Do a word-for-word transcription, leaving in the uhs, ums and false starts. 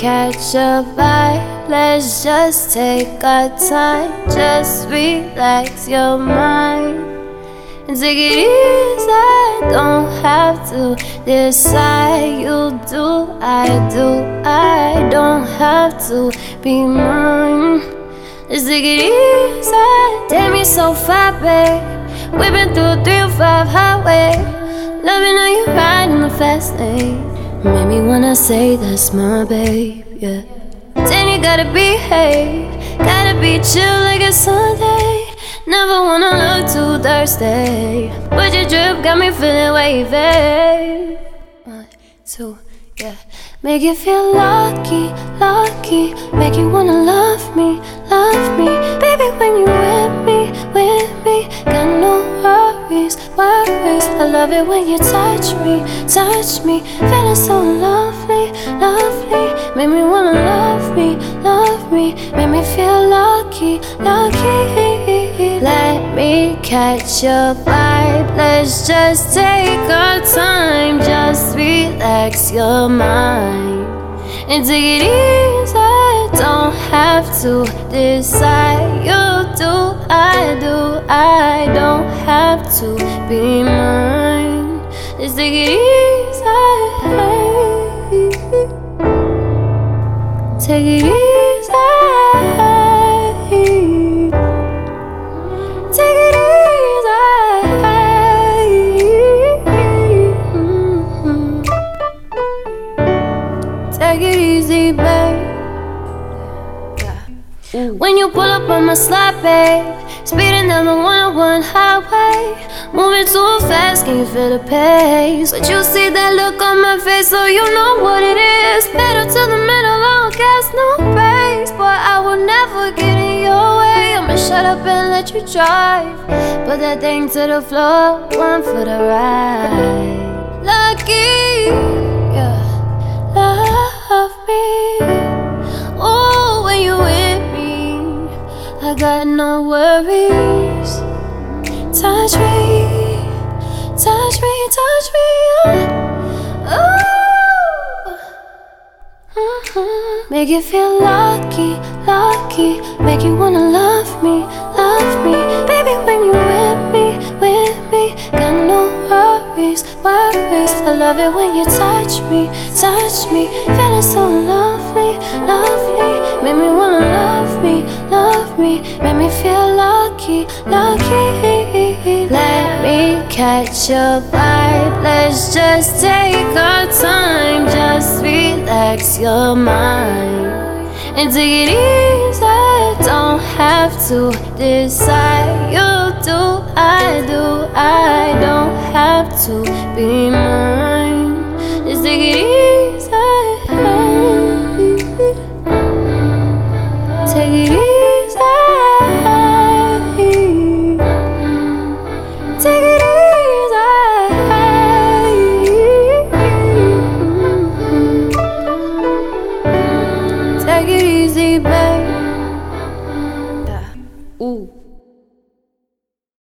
catch a vibe. Let's just take our time. Just relax your mind and take it easy. Don't have to decide. You do, I do. I don't have to be mine. Let's take it easy. Damn, you're so fat, babe. We've been through a three oh five highway. Loving how you ride in the fast lane. Made me wanna say that's my babe, yeah. Then you gotta behave. Gotta be chill like it's Sunday. Never wanna look too thirsty, but your drip got me feeling wavy. One, two, yeah. Make you feel lucky, lucky. Make you wanna love me, love me. Baby, when you with me, with me. Got no worries, worries. I love it when you touch me, touch me. Feeling so lovely, lovely. Make me wanna love me, love me. Make me feel lucky, lucky. Let me catch your vibe. Let's just take our time. Just relax your mind and take it easy. Don't have to decide. You do, I do. I don't have to be mine. Let's take it easy. Take it easy. Take it easy. Mm-hmm. Take it easy, babe. Yeah. When you pull up on my slide, babe, speeding down the one oh one highway, moving too fast, can you feel the pace? But you see that look on my face, so you know what it is. Pedal to the metal, on gas, no brakes. Boy, I will never get in your way. I'ma shut up and let you drive. Put that thing to the floor, one for the ride. Lucky, yeah, love me. Oh, when you with me, I got no worries. Touch me, touch me, touch me, oh, oh. Mm-hmm. Make you feel lucky, lucky. Make you wanna love me, love me. Baby, when you with me, with me. Got no worries, worries. I love it when you touch me, touch me. Feeling so lovely, lovely. Make me wanna love me, love me. Make me feel lucky, lucky. Let me catch your vibe. Let's just take our time. Just relax your mind and take it easy. Don't have to decide. You do, I do. I don't have to be